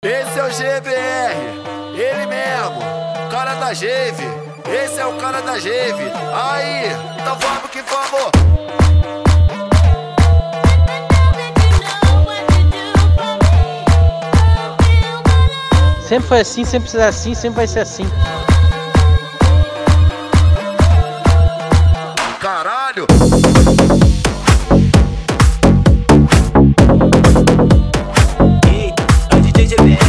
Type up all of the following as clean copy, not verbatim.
Esse é o GBR, ele mesmo, cara da Geve. Esse é o cara da Geve. Aí, então vamos que vamos. Sempre foi assim, sempre será assim, sempre vai ser assim. Caralho! Ei, é o DJ GBR.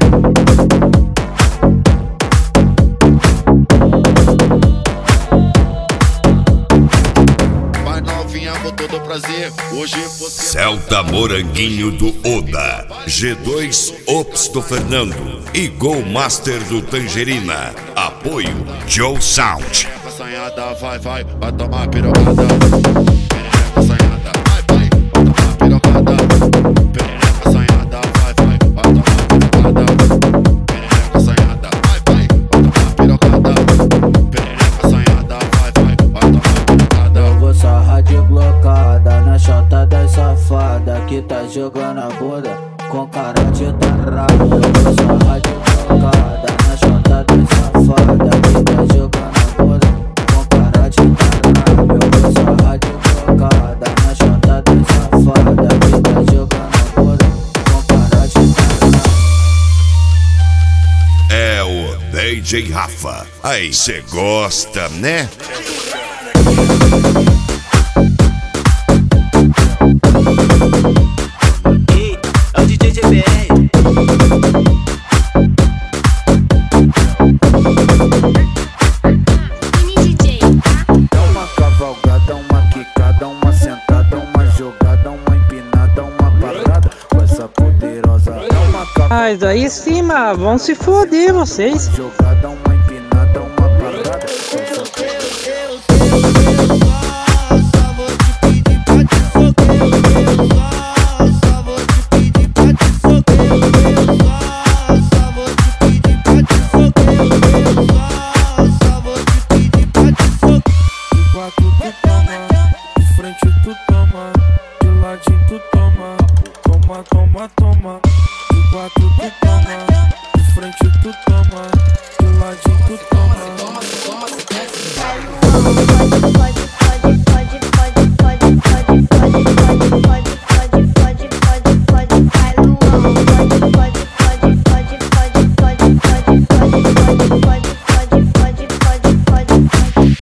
Vai novinha com todo prazer. Hoje você Celta Moranguinho do Oda, G2 Ops do Fernando e Gol Master do Tangerina. Apoio Joe Sound. assanhada, vai tomar pirocada. Perereca assanhada, vai tomar pirocada. Perereca assanhada, vai tomar pirocada. Perereca assanhada, vai tomar pirocada. Perereca assanhada, vai tomar pirocada. Eu vou sarrar de blocada na chota das safada que tá jogando a bunda com cara de tarado. Eu vou sarrar de blocada na chota das safada que tá jogando a bunda com cara de tarado. Eu vou sarrar de blocada na chota das safada que tá jogando a bunda com cara de tarado. É o DJ Rafa. Aí cê gosta, né? Ei, é o DJ GBR. Dá uma cavalgada, uma quicada, uma sentada, uma jogada, uma empinada, uma parada com essa poderosa. Dá uma Mas aí sim, mano, vão se foder vocês. jogada, uma empinada, uma parada com essa quatro tu toma, de frente tu toma, de ladinho tu toma, toma. De quatro tu toma, de frente tu toma, de ladinho tu toma. Pode,